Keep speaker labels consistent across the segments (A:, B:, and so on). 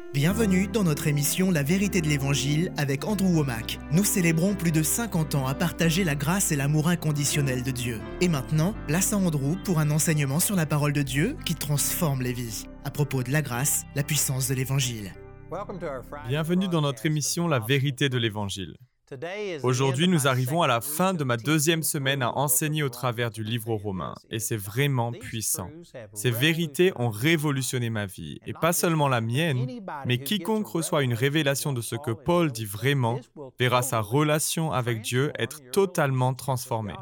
A: Bienvenue dans notre émission La vérité de l'Évangile avec Andrew Wommack. Nous célébrons plus de 50 ans à partager la grâce et l'amour inconditionnel de Dieu. Et maintenant, place à Andrew pour un enseignement sur la parole de Dieu qui transforme les vies. À propos de la grâce, la puissance de l'Évangile.
B: Bienvenue dans notre émission La vérité de l'Évangile. Aujourd'hui, nous arrivons à la fin de ma deuxième semaine à enseigner au travers du livre aux Romains, et c'est vraiment puissant. Ces vérités ont révolutionné ma vie, et pas seulement la mienne, mais quiconque reçoit une révélation de ce que Paul dit vraiment, verra sa relation avec Dieu être totalement transformée.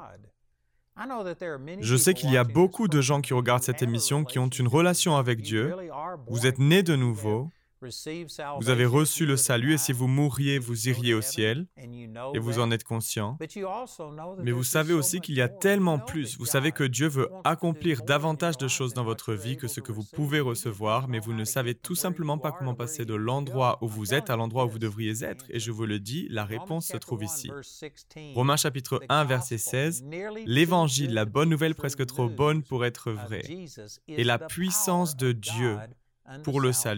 B: Je sais qu'il y a beaucoup de gens qui regardent cette émission qui ont une relation avec Dieu. Vous êtes nés de nouveau. Vous avez reçu le salut et si vous mourriez, vous iriez au ciel, et vous en êtes conscient. Mais vous savez aussi qu'il y a tellement plus. Vous savez que Dieu veut accomplir davantage de choses dans votre vie que ce que vous pouvez recevoir, mais vous ne savez tout simplement pas comment passer de l'endroit où vous êtes à l'endroit où vous devriez être. Et je vous le dis, la réponse se trouve ici. Romains chapitre 1, verset 16, « L'Évangile, la bonne nouvelle presque trop bonne pour être vraie, est la puissance de Dieu pour le salut. »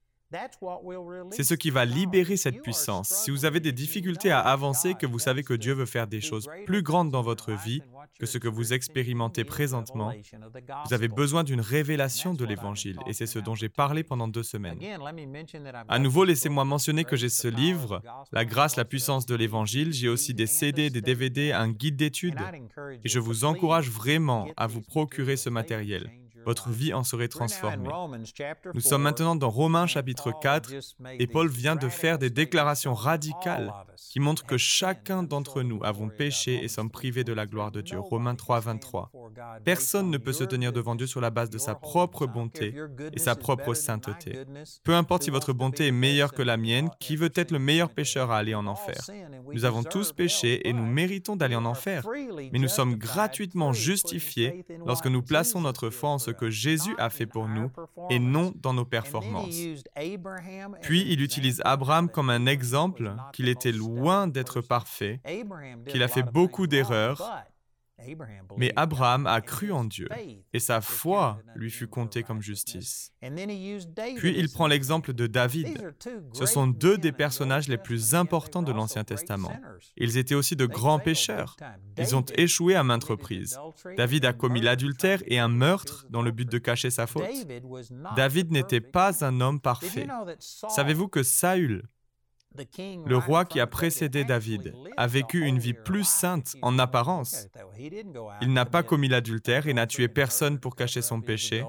B: C'est ce qui va libérer cette puissance. Si vous avez des difficultés à avancer, que vous savez que Dieu veut faire des choses plus grandes dans votre vie que ce que vous expérimentez présentement, vous avez besoin d'une révélation de l'Évangile, et c'est ce dont j'ai parlé pendant 2 semaines. À nouveau, laissez-moi mentionner que j'ai ce livre, La grâce, la puissance de l'Évangile. J'ai aussi des CD, des DVD, un guide d'études, et je vous encourage vraiment à vous procurer ce matériel. Votre vie en serait transformée. Nous sommes maintenant dans Romains chapitre 4 et Paul vient de faire des déclarations radicales qui montrent que chacun d'entre nous avons péché et sommes privés de la gloire de Dieu. Romains 3, 23. Personne ne peut se tenir devant Dieu sur la base de sa propre bonté et sa propre sainteté. Peu importe si votre bonté est meilleure que la mienne, qui veut être le meilleur pécheur à aller en enfer? Nous avons tous péché et nous méritons d'aller en enfer. Mais nous sommes gratuitement justifiés lorsque nous plaçons notre foi en ce que Jésus a fait pour nous et non dans nos performances. Puis il utilise Abraham comme un exemple qu'il était loin d'être parfait, qu'il a fait beaucoup d'erreurs, mais Abraham a cru en Dieu et sa foi lui fut comptée comme justice. Puis il prend l'exemple de David. Ce sont 2 des personnages les plus importants de l'Ancien Testament. Ils étaient aussi de grands pécheurs. Ils ont échoué à maintes reprises. David a commis l'adultère et un meurtre dans le but de cacher sa faute. David n'était pas un homme parfait. Savez-vous que Saül, le roi qui a précédé David, a vécu une vie plus sainte en apparence? Il n'a pas commis l'adultère et n'a tué personne pour cacher son péché.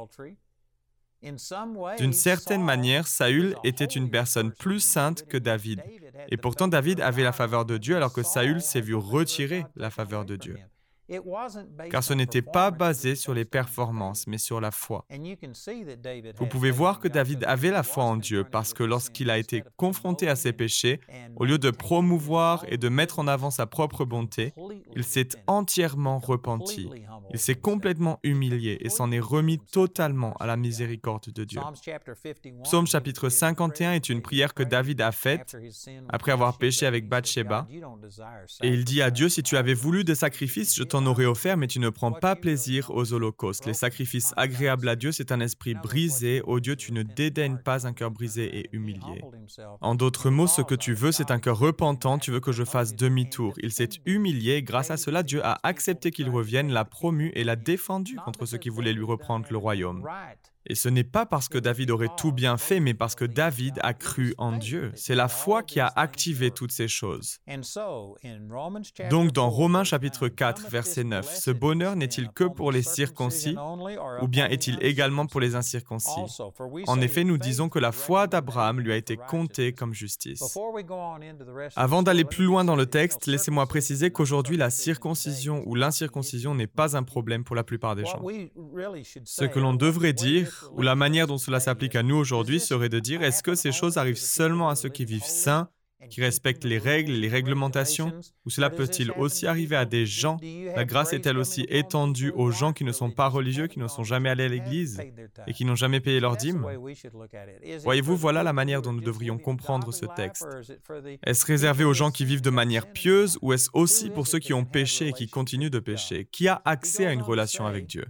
B: D'une certaine manière, Saül était une personne plus sainte que David. Et pourtant, David avait la faveur de Dieu alors que Saül s'est vu retirer la faveur de Dieu. Car ce n'était pas basé sur les performances, mais sur la foi. Vous pouvez voir que David avait la foi en Dieu parce que lorsqu'il a été confronté à ses péchés, au lieu de promouvoir et de mettre en avant sa propre bonté, il s'est entièrement repenti. Il s'est complètement humilié et s'en est remis totalement à la miséricorde de Dieu. Psaume chapitre 51 est une prière que David a faite après avoir péché avec Bathsheba. Et il dit à Dieu, « Si tu avais voulu des sacrifices, je t'en aurais offert, mais tu ne prends pas plaisir aux holocaustes. Les sacrifices agréables à Dieu, c'est un esprit brisé. Ô Dieu, tu ne dédaignes pas un cœur brisé et humilié. » En d'autres mots, ce que tu veux, c'est un cœur repentant. Tu veux que je fasse demi-tour. Il s'est humilié. Et grâce à cela, Dieu a accepté qu'il revienne, l'a promu et l'a défendu contre ceux qui voulaient lui reprendre le royaume. Et ce n'est pas parce que David aurait tout bien fait, mais parce que David a cru en Dieu. C'est la foi qui a activé toutes ces choses. Donc, dans Romains chapitre 4, verset 9, ce bonheur n'est-il que pour les circoncis, ou bien est-il également pour les incirconcis? En effet, nous disons que la foi d'Abraham lui a été comptée comme justice. Avant d'aller plus loin dans le texte, laissez-moi préciser qu'aujourd'hui, la circoncision ou l'incirconcision n'est pas un problème pour la plupart des gens. Ce que l'on devrait dire, ou la manière dont cela s'applique à nous aujourd'hui serait de dire, est-ce que ces choses arrivent seulement à ceux qui vivent saints, qui respectent les règles et les réglementations, ou cela peut-il aussi arriver à des gens? La grâce est-elle aussi étendue aux gens qui ne sont pas religieux, qui ne sont jamais allés à l'église et qui n'ont jamais payé leur dîme? Voyez-vous, voilà la manière dont nous devrions comprendre ce texte. Est-ce réservé aux gens qui vivent de manière pieuse ou est-ce aussi pour ceux qui ont péché et qui continuent de pécher? Qui a accès à une relation avec Dieu?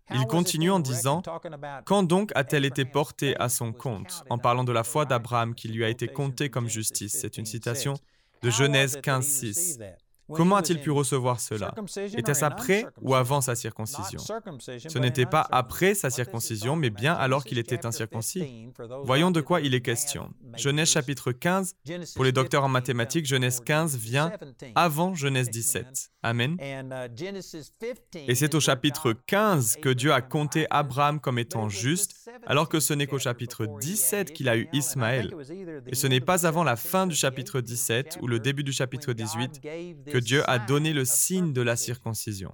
B: Il continue en disant « Quand donc a-t-elle été portée à son compte ?» en parlant de la foi d'Abraham qui lui a été comptée comme justice. C'est une citation de Genèse 15:6. Comment a-t-il pu recevoir cela? Était-ce après ou avant sa circoncision? Ce n'était pas après sa circoncision, mais bien alors qu'il était incirconcis. Voyons de quoi il est question. Genèse chapitre 15, pour les docteurs en mathématiques, Genèse 15 vient avant Genèse 17. Amen. Et c'est au chapitre 15 que Dieu a compté Abraham comme étant juste, alors que ce n'est qu'au chapitre 17 qu'il a eu Ismaël. Et ce n'est pas avant la fin du chapitre 17 ou le début du chapitre 18 que Dieu a donné le signe de la circoncision.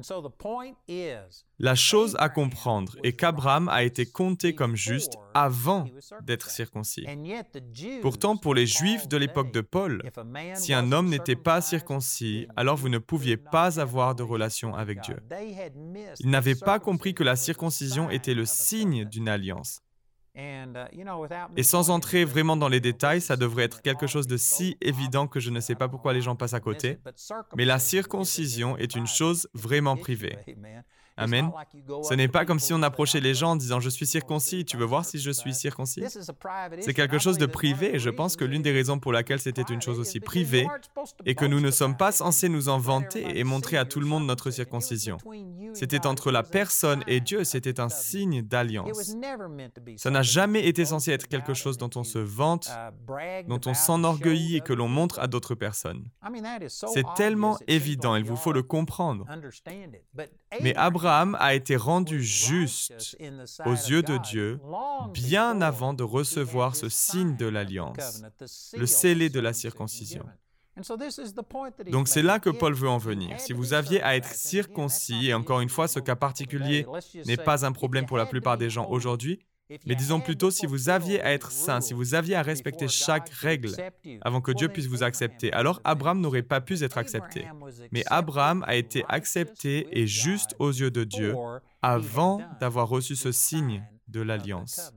B: La chose à comprendre est qu'Abraham a été compté comme juste avant d'être circoncis. Pourtant, pour les Juifs de l'époque de Paul, si un homme n'était pas circoncis, alors vous ne pouviez pas avoir de relation avec Dieu. Ils n'avaient pas compris que la circoncision était le signe d'une alliance. Et sans entrer vraiment dans les détails, ça devrait être quelque chose de si évident que je ne sais pas pourquoi les gens passent à côté, mais la circoncision est une chose vraiment privée. Amen. Ce n'est pas comme si on approchait les gens en disant « Je suis circoncis, tu veux voir si je suis circoncis ?» C'est quelque chose de privé et je pense que l'une des raisons pour laquelle c'était une chose aussi privée est que nous ne sommes pas censés nous en vanter et montrer à tout le monde notre circoncision. C'était entre la personne et Dieu, c'était un signe d'alliance. Ça n'a jamais été censé être quelque chose dont on se vante, dont on s'enorgueillit et que l'on montre à d'autres personnes. C'est tellement évident, il vous faut le comprendre. Mais Abraham a été rendu juste aux yeux de Dieu bien avant de recevoir ce signe de l'alliance, le scellé de la circoncision. Donc c'est là que Paul veut en venir. Si vous aviez à être circoncis, et encore une fois, ce cas particulier n'est pas un problème pour la plupart des gens aujourd'hui, mais disons plutôt si vous aviez à être saint, si vous aviez à respecter chaque règle avant que Dieu puisse vous accepter, alors Abraham n'aurait pas pu être accepté. Mais Abraham a été accepté et juste aux yeux de Dieu avant d'avoir reçu ce signe de l'alliance.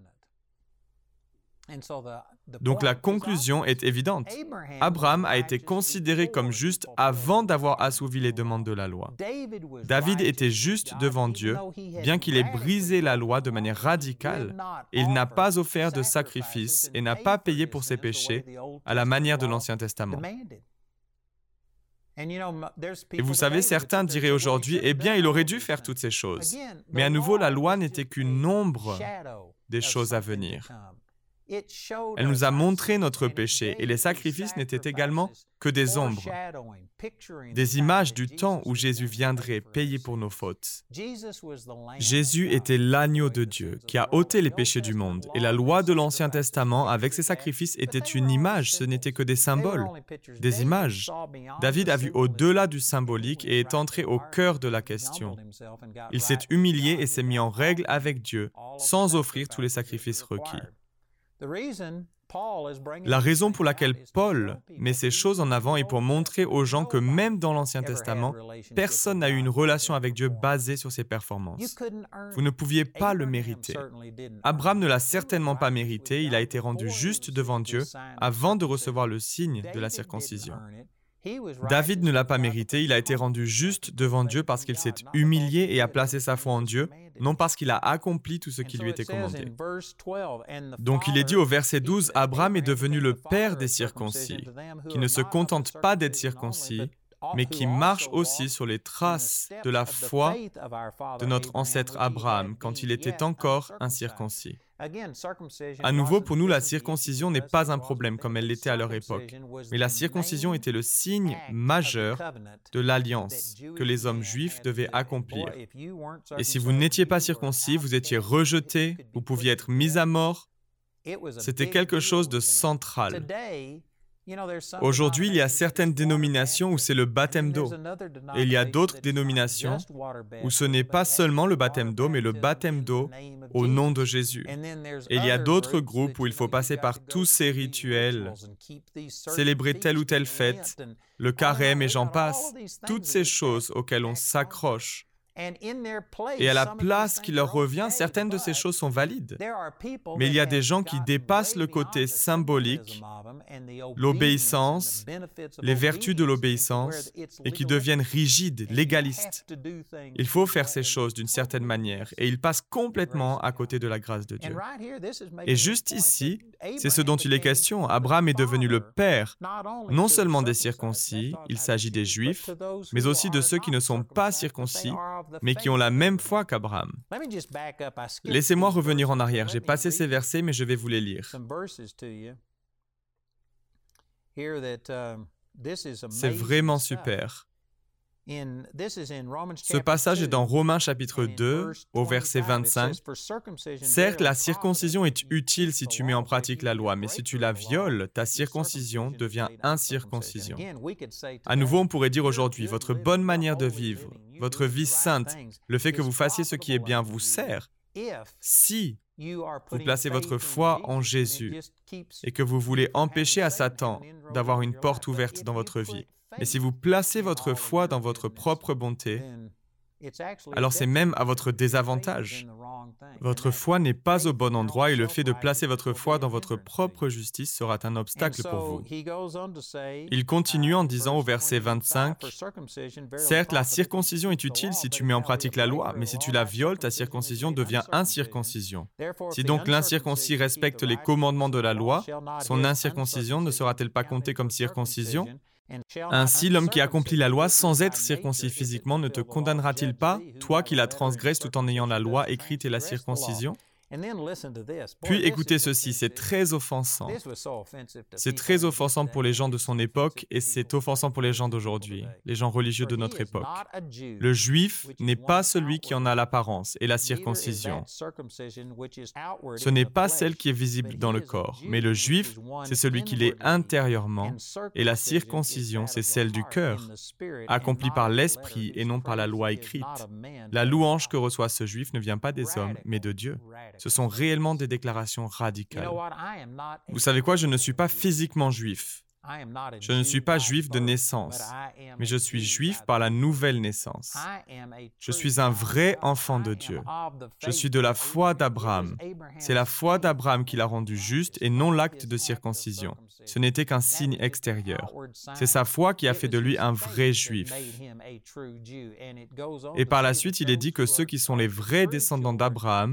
B: Donc la conclusion est évidente. Abraham a été considéré comme juste avant d'avoir assouvi les demandes de la loi. David était juste devant Dieu, bien qu'il ait brisé la loi de manière radicale. Il n'a pas offert de sacrifice et n'a pas payé pour ses péchés à la manière de l'Ancien Testament. Et vous savez, certains diraient aujourd'hui, eh bien, il aurait dû faire toutes ces choses. Mais à nouveau, la loi n'était qu'une ombre des choses à venir. Elle nous a montré notre péché et les sacrifices n'étaient également que des ombres, des images du temps où Jésus viendrait payer pour nos fautes. Jésus était l'agneau de Dieu qui a ôté les péchés du monde et la loi de l'Ancien Testament avec ses sacrifices était une image, ce n'était que des symboles, des images. David a vu au-delà du symbolique et est entré au cœur de la question. Il s'est humilié et s'est mis en règle avec Dieu sans offrir tous les sacrifices requis. La raison pour laquelle Paul met ces choses en avant est pour montrer aux gens que même dans l'Ancien Testament, personne n'a eu une relation avec Dieu basée sur ses performances. Vous ne pouviez pas le mériter. Abraham ne l'a certainement pas mérité, il a été rendu juste devant Dieu avant de recevoir le signe de la circoncision. David ne l'a pas mérité, il a été rendu juste devant Dieu parce qu'il s'est humilié et a placé sa foi en Dieu, non parce qu'il a accompli tout ce qui lui était commandé. Donc il est dit au verset 12, Abraham est devenu le père des circoncis, qui ne se contente pas d'être circoncis, mais qui marche aussi sur les traces de la foi de notre ancêtre Abraham quand il était encore incirconcis. À nouveau, pour nous, la circoncision n'est pas un problème comme elle l'était à leur époque, mais la circoncision était le signe majeur de l'alliance que les hommes juifs devaient accomplir. Et si vous n'étiez pas circoncis, vous étiez rejeté, vous pouviez être mis à mort. C'était quelque chose de central. Aujourd'hui, il y a certaines dénominations où c'est le baptême d'eau. Et il y a d'autres dénominations où ce n'est pas seulement le baptême d'eau, mais le baptême d'eau au nom de Jésus. Et il y a d'autres groupes où il faut passer par tous ces rituels, célébrer telle ou telle fête, le carême et j'en passe, toutes ces choses auxquelles on s'accroche. Et à la place qui leur revient, certaines de ces choses sont valides. Mais il y a des gens qui dépassent le côté symbolique l'obéissance, les vertus de l'obéissance, et qui deviennent rigides, légalistes. Il faut faire ces choses d'une certaine manière, et il passe complètement à côté de la grâce de Dieu. Et juste ici, c'est ce dont il est question. Abraham est devenu le père, non seulement des circoncis, il s'agit des Juifs, mais aussi de ceux qui ne sont pas circoncis, mais qui ont la même foi qu'Abraham. Laissez-moi revenir en arrière. J'ai passé ces versets, mais je vais vous les lire. C'est vraiment super. Ce passage est dans Romains chapitre 2, au verset 25. Certes, la circoncision est utile si tu mets en pratique la loi, mais si tu la violes, ta circoncision devient incirconcision. À nouveau, on pourrait dire aujourd'hui, votre bonne manière de vivre, votre vie sainte, le fait que vous fassiez ce qui est bien vous sert. Si vous placez votre foi en Jésus et que vous voulez empêcher à Satan d'avoir une porte ouverte dans votre vie, mais si vous placez votre foi dans votre propre bonté, alors c'est même à votre désavantage. Votre foi n'est pas au bon endroit et le fait de placer votre foi dans votre propre justice sera un obstacle pour vous. Il continue en disant au verset 25, « Certes, la circoncision est utile si tu mets en pratique la loi, mais si tu la violes, ta circoncision devient incirconcision. Si donc l'incirconcis respecte les commandements de la loi, son incirconcision ne sera-t-elle pas comptée comme circoncision ? Ainsi, l'homme qui accomplit la loi sans être circoncis physiquement ne te condamnera-t-il pas, toi qui la transgresses tout en ayant la loi écrite et la circoncision ? » Puis écoutez ceci, c'est très offensant. C'est très offensant pour les gens de son époque et c'est offensant pour les gens d'aujourd'hui, les gens religieux de notre époque. Le juif n'est pas celui qui en a l'apparence et la circoncision. Ce n'est pas celle qui est visible dans le corps, mais le juif, c'est celui qui l'est intérieurement et la circoncision, c'est celle du cœur, accomplie par l'esprit et non par la loi écrite. La louange que reçoit ce juif ne vient pas des hommes, mais de Dieu. Ce sont réellement des déclarations radicales. Vous savez quoi? Je ne suis pas physiquement juif. Je ne suis pas juif de naissance, mais je suis juif par la nouvelle naissance. Je suis un vrai enfant de Dieu. Je suis de la foi d'Abraham. C'est la foi d'Abraham qui l'a rendu juste et non l'acte de circoncision. Ce n'était qu'un signe extérieur. C'est sa foi qui a fait de lui un vrai juif. Et par la suite, il est dit que ceux qui sont les vrais descendants d'Abraham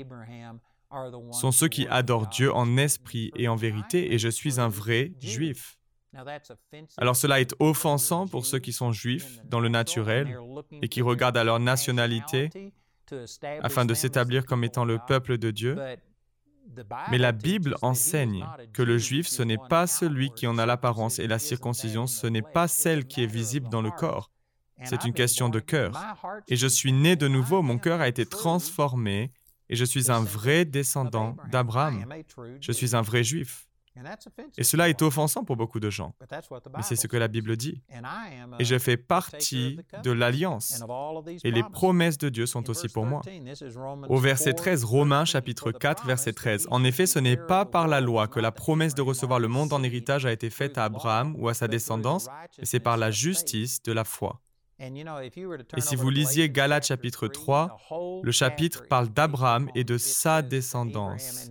B: sont ceux qui adorent Dieu en esprit et en vérité, et je suis un vrai juif. Alors cela est offensant pour ceux qui sont juifs dans le naturel et qui regardent à leur nationalité afin de s'établir comme étant le peuple de Dieu. Mais la Bible enseigne que le juif, ce n'est pas celui qui en a l'apparence et la circoncision, ce n'est pas celle qui est visible dans le corps. C'est une question de cœur. Et je suis né de nouveau, mon cœur a été transformé et je suis un vrai descendant d'Abraham. Je suis un vrai juif. Et cela est offensant pour beaucoup de gens. Mais c'est ce que la Bible dit. Et je fais partie de l'Alliance. Et les promesses de Dieu sont aussi pour moi. Au verset 13, Romains chapitre 4, verset 13. En effet, ce n'est pas par la loi que la promesse de recevoir le monde en héritage a été faite à Abraham ou à sa descendance, mais c'est par la justice de la foi. Et si vous lisiez Galates chapitre 3, le chapitre parle d'Abraham et de sa descendance,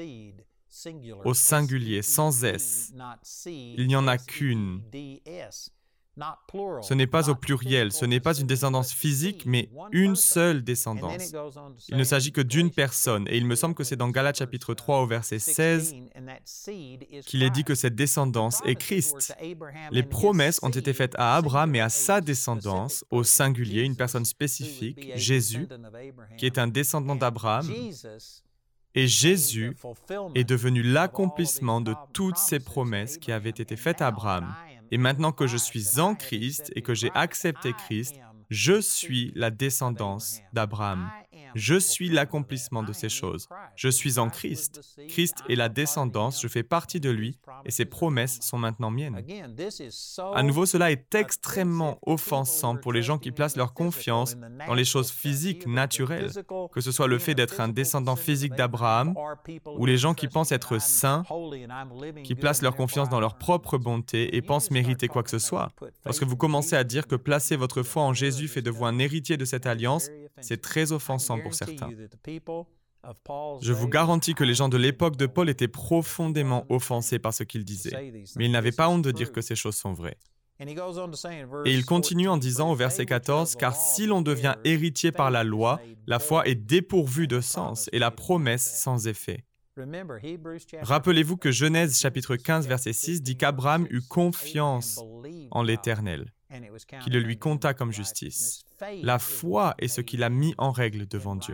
B: au singulier, sans S. Il n'y en a qu'une. Ce n'est pas au pluriel, ce n'est pas une descendance physique, mais une seule descendance. Il ne s'agit que d'une personne, et il me semble que c'est dans Galates chapitre 3 au verset 16 qu'il est dit que cette descendance est Christ. Les promesses ont été faites à Abraham et à sa descendance, au singulier, une personne spécifique, Jésus, qui est un descendant d'Abraham. Et Jésus est devenu l'accomplissement de toutes ces promesses qui avaient été faites à Abraham. Et maintenant que je suis en Christ et que j'ai accepté Christ, je suis la descendance d'Abraham. Je suis l'accomplissement de ces choses. Je suis en Christ. Christ est la descendance, je fais partie de lui et ses promesses sont maintenant miennes. À nouveau, cela est extrêmement offensant pour les gens qui placent leur confiance dans les choses physiques, naturelles, que ce soit le fait d'être un descendant physique d'Abraham ou les gens qui pensent être saints, qui placent leur confiance dans leur propre bonté et pensent mériter quoi que ce soit. Lorsque vous commencez à dire que placer votre foi en Jésus fait de vous un héritier de cette alliance, c'est très offensant pour certains. Je vous garantis que les gens de l'époque de Paul étaient profondément offensés par ce qu'il disait, mais ils n'avaient pas honte de dire que ces choses sont vraies. Et il continue en disant au verset 14, « Car si l'on devient héritier par la loi, la foi est dépourvue de sens et la promesse sans effet. » Rappelez-vous que Genèse chapitre 15 verset 6 dit qu'Abraham eut confiance en l'Éternel, qui le lui compta comme justice. La foi est ce qu'il a mis en règle devant Dieu.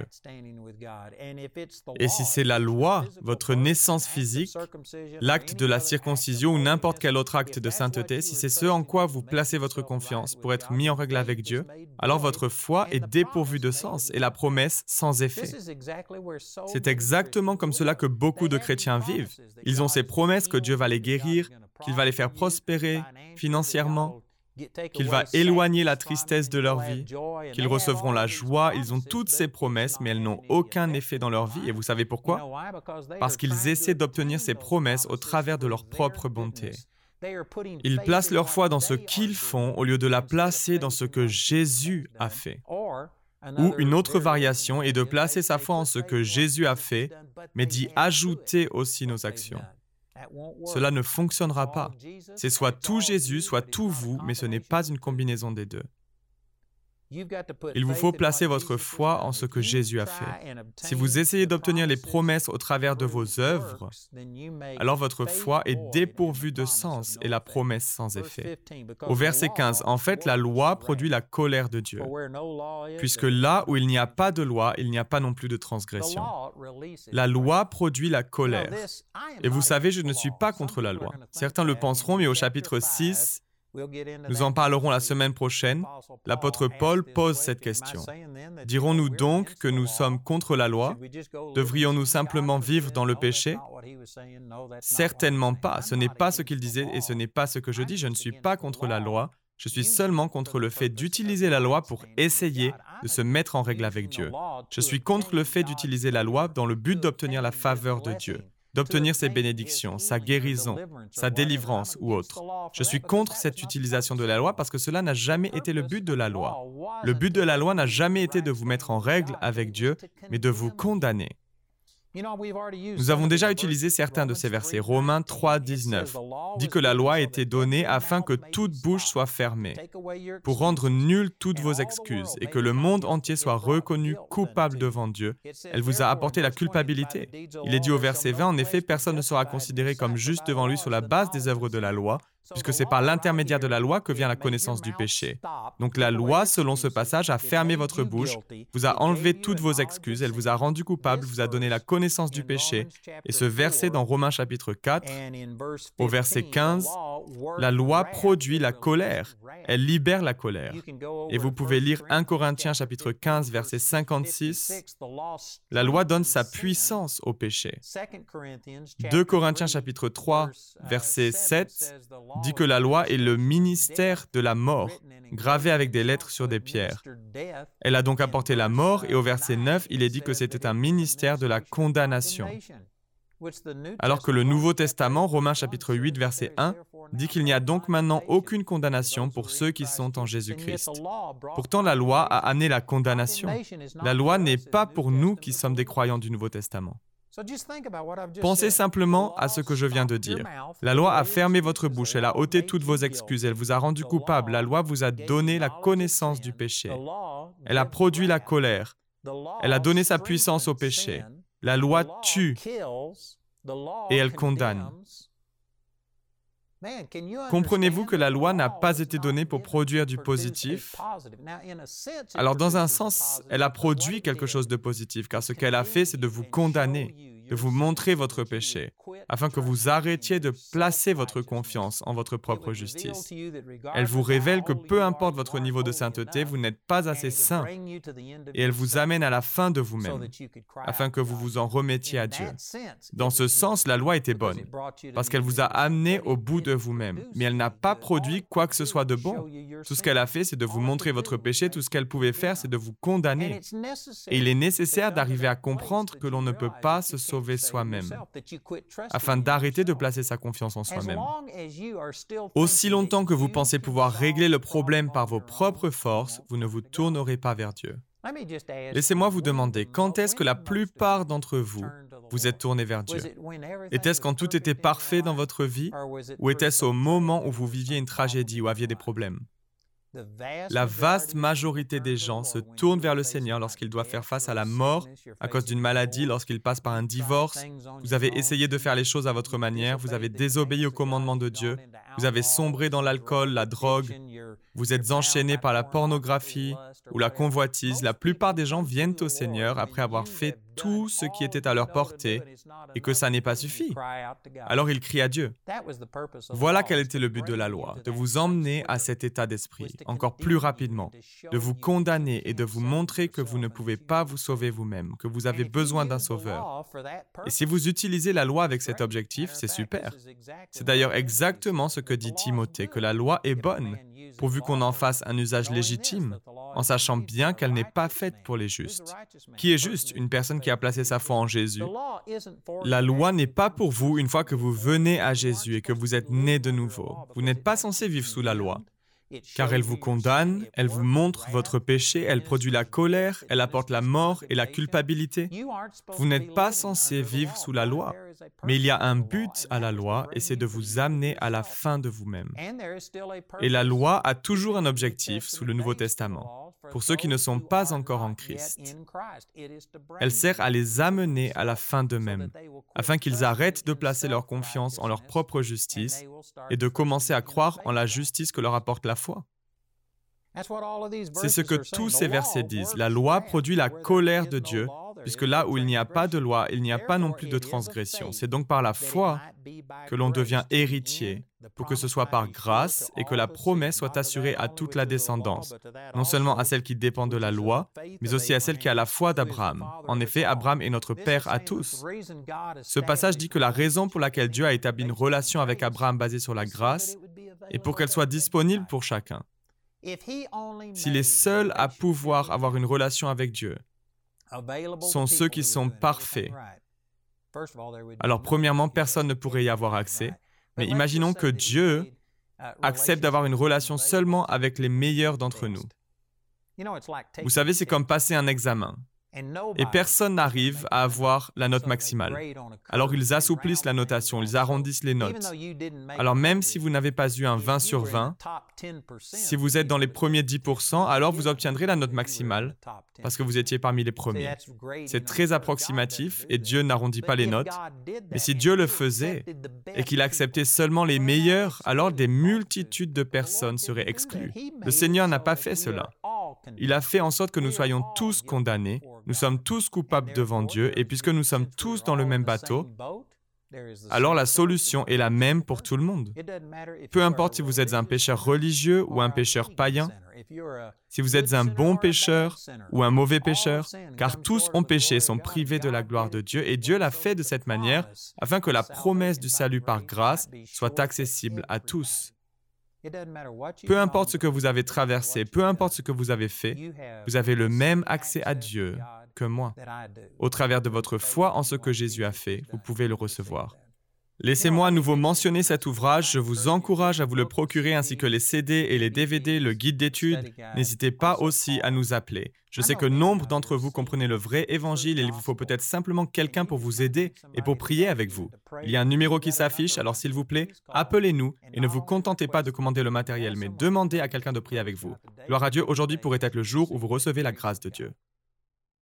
B: Et si c'est la loi, votre naissance physique, l'acte de la circoncision ou n'importe quel autre acte de sainteté, si c'est ce en quoi vous placez votre confiance pour être mis en règle avec Dieu, alors votre foi est dépourvue de sens et la promesse sans effet. C'est exactement comme cela que beaucoup de chrétiens vivent. Ils ont ces promesses que Dieu va les guérir, qu'il va les faire prospérer financièrement, qu'il va éloigner la tristesse de leur vie, qu'ils recevront la joie. Ils ont toutes ces promesses, mais elles n'ont aucun effet dans leur vie. Et vous savez pourquoi? Parce qu'ils essaient d'obtenir ces promesses au travers de leur propre bonté. Ils placent leur foi dans ce qu'ils font au lieu de la placer dans ce que Jésus a fait. Ou une autre variation est de placer sa foi en ce que Jésus a fait, mais d'y ajouter aussi nos actions. Cela ne fonctionnera pas. C'est soit tout Jésus, soit tout vous, mais ce n'est pas une combinaison des deux. Il vous faut placer votre foi en ce que Jésus a fait. Si vous essayez d'obtenir les promesses au travers de vos œuvres, alors votre foi est dépourvue de sens et la promesse sans effet. Au verset 15, en fait, la loi produit la colère de Dieu, puisque là où il n'y a pas de loi, il n'y a pas non plus de transgression. La loi produit la colère. Et vous savez, je ne suis pas contre la loi. Certains le penseront, mais au chapitre 6, nous en parlerons la semaine prochaine. L'apôtre Paul pose cette question. Dirons-nous donc que nous sommes contre la loi? Devrions-nous simplement vivre dans le péché? Certainement pas. Ce n'est pas ce qu'il disait et ce n'est pas ce que je dis. Je ne suis pas contre la loi. Je suis seulement contre le fait d'utiliser la loi pour essayer de se mettre en règle avec Dieu. Je suis contre le fait d'utiliser la loi dans le but d'obtenir la faveur de Dieu, d'obtenir ses bénédictions, sa guérison, sa délivrance ou autre. Je suis contre cette utilisation de la loi parce que cela n'a jamais été le but de la loi. Le but de la loi n'a jamais été de vous mettre en règle avec Dieu, mais de vous condamner. Nous avons déjà utilisé certains de ces versets. Romains 3, 19 dit que la loi a été donnée afin que toute bouche soit fermée, pour rendre nulles toutes vos excuses et que le monde entier soit reconnu coupable devant Dieu. Elle vous a apporté la culpabilité. Il est dit au verset 20, en effet, personne ne sera considéré comme juste devant lui sur la base des œuvres de la loi, puisque c'est par l'intermédiaire de la loi que vient la connaissance du péché. Donc la loi, selon ce passage, a fermé votre bouche, vous a enlevé toutes vos excuses, elle vous a rendu coupable, vous a donné la connaissance du péché. Et ce verset dans Romains chapitre 4, au verset 15, la loi produit la colère, elle libère la colère. Et vous pouvez lire 1 Corinthiens chapitre 15, verset 56, la loi donne sa puissance au péché. 2 Corinthiens chapitre 3, verset 7, dit que la loi est le ministère de la mort, gravé avec des lettres sur des pierres. Elle a donc apporté la mort, et au verset 9, il est dit que c'était un ministère de la condamnation. Alors que le Nouveau Testament, Romains chapitre 8, verset 1, dit qu'il n'y a donc maintenant aucune condamnation pour ceux qui sont en Jésus-Christ. Pourtant, la loi a amené la condamnation. La loi n'est pas pour nous qui sommes des croyants du Nouveau Testament. Pensez simplement à ce que je viens de dire. La loi a fermé votre bouche, elle a ôté toutes vos excuses, elle vous a rendu coupable, la loi vous a donné la connaissance du péché. Elle a produit la colère, elle a donné sa puissance au péché. La loi tue et elle condamne. Comprenez-vous que la loi n'a pas été donnée pour produire du positif? Alors, dans un sens, elle a produit quelque chose de positif, car ce qu'elle a fait, c'est de vous condamner, de vous montrer votre péché, afin que vous arrêtiez de placer votre confiance en votre propre justice. Elle vous révèle que peu importe votre niveau de sainteté, vous n'êtes pas assez saint, et elle vous amène à la fin de vous-même, afin que vous vous en remettiez à Dieu. Dans ce sens, la loi était bonne, parce qu'elle vous a amené au bout de vous-même, mais elle n'a pas produit quoi que ce soit de bon. Tout ce qu'elle a fait, c'est de vous montrer votre péché, tout ce qu'elle pouvait faire, c'est de vous condamner. Et il est nécessaire d'arriver à comprendre que l'on ne peut pas se sauver soi-même, afin d'arrêter de placer sa confiance en soi-même. Aussi longtemps que vous pensez pouvoir régler le problème par vos propres forces, vous ne vous tournerez pas vers Dieu. Laissez-moi vous demander, quand est-ce que la plupart d'entre vous vous êtes tournés vers Dieu? Était-ce quand tout était parfait dans votre vie ou était-ce au moment où vous viviez une tragédie ou aviez des problèmes? La vaste majorité des gens se tournent vers le Seigneur lorsqu'ils doivent faire face à la mort à cause d'une maladie, lorsqu'ils passent par un divorce. Vous avez essayé de faire les choses à votre manière, vous avez désobéi au commandement de Dieu, vous avez sombré dans l'alcool, la drogue, vous êtes enchaîné par la pornographie ou la convoitise. La plupart des gens viennent au Seigneur après avoir fait tout ce qui était à leur portée et que ça n'est pas suffi. Alors ils crient à Dieu. Voilà quel était le but de la loi, de vous emmener à cet état d'esprit, encore plus rapidement, de vous condamner et de vous montrer que vous ne pouvez pas vous sauver vous-même, que vous avez besoin d'un sauveur. Et si vous utilisez la loi avec cet objectif, c'est super. C'est d'ailleurs exactement ce que dit Timothée, que la loi est bonne, pourvu qu'on en fasse un usage légitime, en sachant bien qu'elle n'est pas faite pour les justes. Qui est juste? Une personne qui a placé sa foi en Jésus. La loi n'est pas pour vous une fois que vous venez à Jésus et que vous êtes né de nouveau. Vous n'êtes pas censé vivre sous la loi, car elle vous condamne, elle vous montre votre péché, elle produit la colère, elle apporte la mort et la culpabilité. Vous n'êtes pas censé vivre sous la loi, mais il y a un but à la loi et c'est de vous amener à la fin de vous-même. Et la loi a toujours un objectif sous le Nouveau Testament, pour ceux qui ne sont pas encore en Christ. Elle sert à les amener à la fin d'eux-mêmes, afin qu'ils arrêtent de placer leur confiance en leur propre justice et de commencer à croire en la justice que leur apporte la foi. C'est ce que tous ces versets disent. La loi produit la colère de Dieu, puisque là où il n'y a pas de loi, il n'y a pas non plus de transgression. C'est donc par la foi que l'on devient héritier, pour que ce soit par grâce et que la promesse soit assurée à toute la descendance, non seulement à celle qui dépend de la loi, mais aussi à celle qui a la foi d'Abraham. En effet, Abraham est notre père à tous. Ce passage dit que la raison pour laquelle Dieu a établi une relation avec Abraham basée sur la grâce est pour qu'elle soit disponible pour chacun. S'il est seul à pouvoir avoir une relation avec Dieu, sont ceux qui sont parfaits. Alors, premièrement, personne ne pourrait y avoir accès, mais imaginons que Dieu accepte d'avoir une relation seulement avec les meilleurs d'entre nous. Vous savez, c'est comme passer un examen. Et personne n'arrive à avoir la note maximale. Alors ils assouplissent la notation, ils arrondissent les notes. Alors même si vous n'avez pas eu un 20 sur 20, si vous êtes dans les premiers 10%, alors vous obtiendrez la note maximale parce que vous étiez parmi les premiers. C'est très approximatif et Dieu n'arrondit pas les notes. Mais si Dieu le faisait et qu'il acceptait seulement les meilleurs, alors des multitudes de personnes seraient exclues. Le Seigneur n'a pas fait cela. Il a fait en sorte que nous soyons tous condamnés, nous sommes tous coupables devant Dieu, et puisque nous sommes tous dans le même bateau, alors la solution est la même pour tout le monde. Peu importe si vous êtes un pécheur religieux ou un pécheur païen, si vous êtes un bon pécheur ou un mauvais pécheur, car tous ont péché et sont privés de la gloire de Dieu, et Dieu l'a fait de cette manière afin que la promesse du salut par grâce soit accessible à tous. Peu importe ce que vous avez traversé, peu importe ce que vous avez fait, vous avez le même accès à Dieu que moi. Au travers de votre foi en ce que Jésus a fait, vous pouvez le recevoir. Laissez-moi à nouveau mentionner cet ouvrage, je vous encourage à vous le procurer ainsi que les CD et les DVD, le guide d'études. N'hésitez pas aussi à nous appeler. Je sais que nombre d'entre vous comprenez le vrai évangile et il vous faut peut-être simplement quelqu'un pour vous aider et pour prier avec vous. Il y a un numéro qui s'affiche, alors s'il vous plaît, appelez-nous et ne vous contentez pas de commander le matériel, mais demandez à quelqu'un de prier avec vous. Gloire à Dieu, aujourd'hui pourrait être le jour où vous recevez la grâce de Dieu.